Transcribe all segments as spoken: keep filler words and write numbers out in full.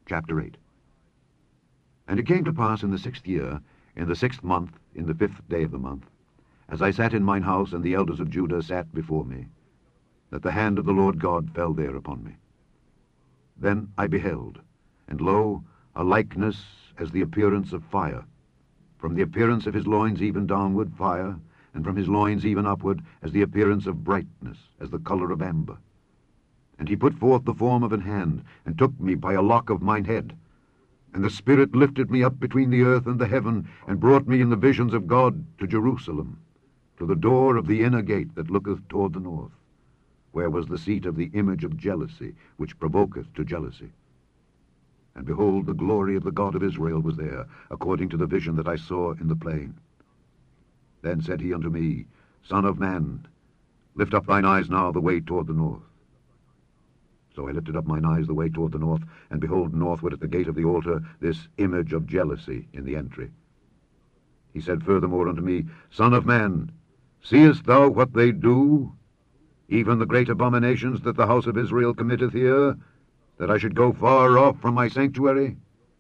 Chapter eight. And it came to pass in the sixth year, in the sixth month, in the fifth day of the month, as I sat in mine house, and the elders of Judah sat before me, that the hand of the Lord God fell there upon me. Then I beheld, and lo, a likeness as the appearance of fire, from the appearance of his loins even downward fire, and from his loins even upward as the appearance of brightness, as the colour of amber. And he put forth the form of an hand, and took me by a lock of mine head. And the Spirit lifted me up between the earth and the heaven, and brought me in the visions of God to Jerusalem, to the door of the inner gate that looketh toward the north, where was the seat of the image of jealousy, which provoketh to jealousy. And behold, the glory of the God of Israel was there, according to the vision that I saw in the plain. Then said he unto me, Son of man, lift up thine eyes now the way toward the north. So I lifted up mine eyes the way toward the north, and behold, northward at the gate of the altar this image of jealousy in the entry. He said furthermore unto me, Son of man, seest thou what they do, even the great abominations that the house of Israel committeth here, that I should go far off from my sanctuary?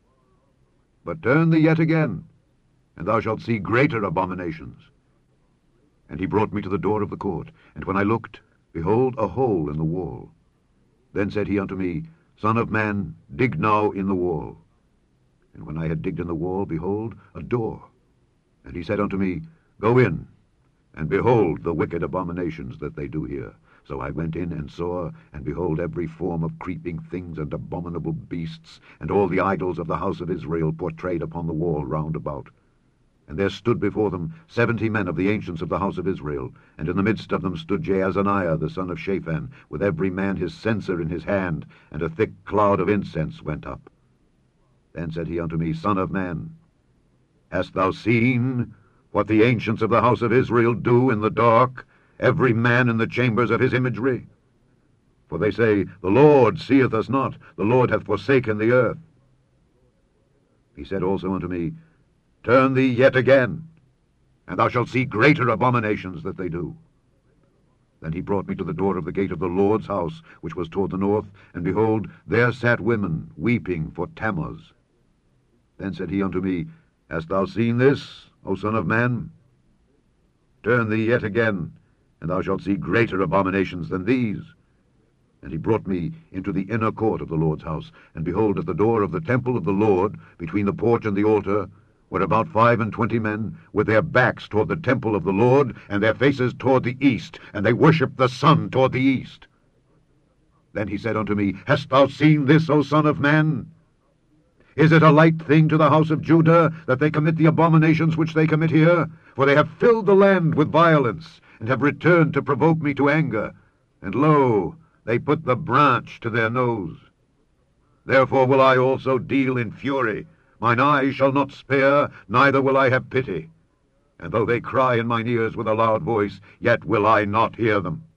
But turn thee yet again, and thou shalt see greater abominations. And he brought me to the door of the court, and when I looked, behold, a hole in the wall. Then said he unto me, Son of man, dig now in the wall. And when I had digged in the wall, behold, a door. And he said unto me, Go in, and behold the wicked abominations that they do here. So I went in and saw, and behold, every form of creeping things and abominable beasts, and all the idols of the house of Israel portrayed upon the wall round about. And there stood before them seventy men of the ancients of the house of Israel, and in the midst of them stood Jaazaniah the son of Shaphan, with every man his censer in his hand, and a thick cloud of incense went up. Then said he unto me, Son of man, hast thou seen what the ancients of the house of Israel do in the dark, every man in the chambers of his imagery? For they say, The Lord seeth us not, the Lord hath forsaken the earth. He said also unto me, Turn thee yet again, and thou shalt see greater abominations that they do. Then he brought me to the door of the gate of the Lord's house, which was toward the north, and behold, there sat women, weeping for Tammuz. Then said he unto me, Hast thou seen this, O son of man? Turn thee yet again, and thou shalt see greater abominations than these. And he brought me into the inner court of the Lord's house, and behold, at the door of the temple of the Lord, between the porch and the altar, were about five and twenty men, with their backs toward the temple of the Lord, and their faces toward the east, and they worshipped the sun toward the east. Then he said unto me, Hast thou seen this, O son of man? Is it a light thing to the house of Judah that they commit the abominations which they commit here? For they have filled the land with violence, and have returned to provoke me to anger. And lo, they put the branch to their nose. Therefore will I also deal in fury. Mine eyes shall not spare, neither will I have pity. And though they cry in mine ears with a loud voice, yet will I not hear them.